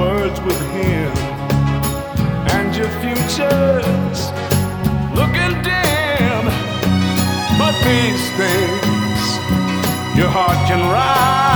words with him, and your future's looking dim. But these things your heart can write.